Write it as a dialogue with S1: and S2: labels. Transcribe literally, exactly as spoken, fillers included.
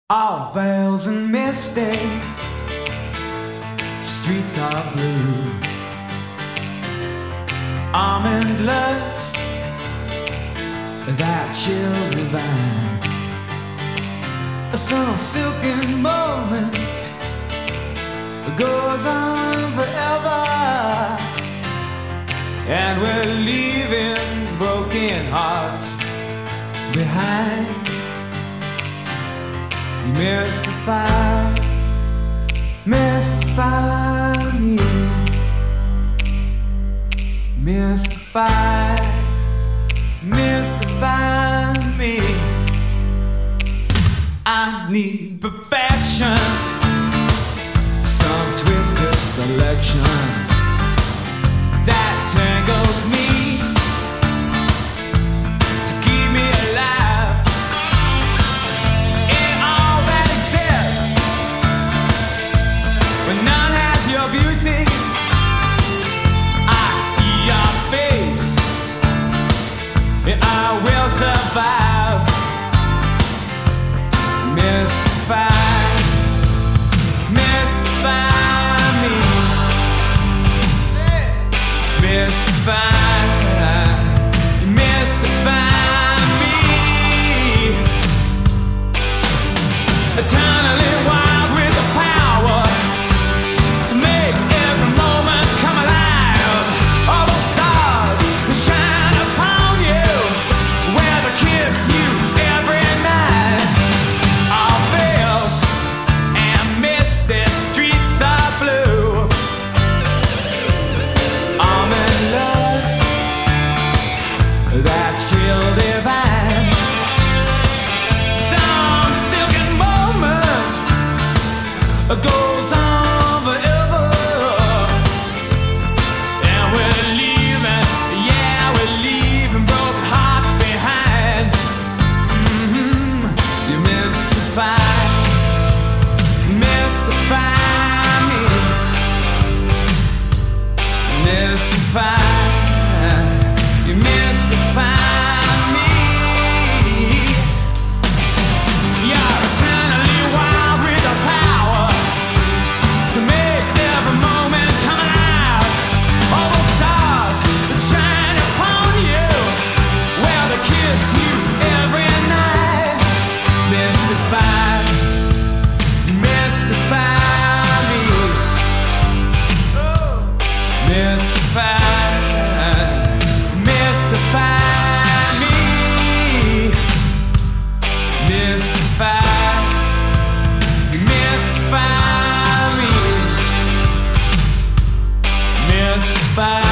S1: All veils and misty, streets are blue. Almond looks, that chill divine. Some silken moment goes on forever, and we're leaving broken hearts behind. You mystify, mystify me, mystify, mystify me. I need perfection, some twisted selection that tangles me to keep me alive in all that exists, but none has your beauty. I see your face and I will survive. Mystify, mystify me, mystify, mystify me. Eternally wild with the power to make every moment come alive. All those stars that shine upon you, where to kiss you every night. All veils and misty streets are blue. Almond looks, that chill divine. Some silken moment goes on forever, and we're leaving, yeah, we're leaving broken hearts behind. Mm-hmm. You mystify, mystify me, mystify, you mystify me. You're eternally wild with the power to make every moment come alive. All those stars that shine upon you, where they kiss you every night. Mystify, mystify me, mystify, mystify me, mystify, mystify me, mystify.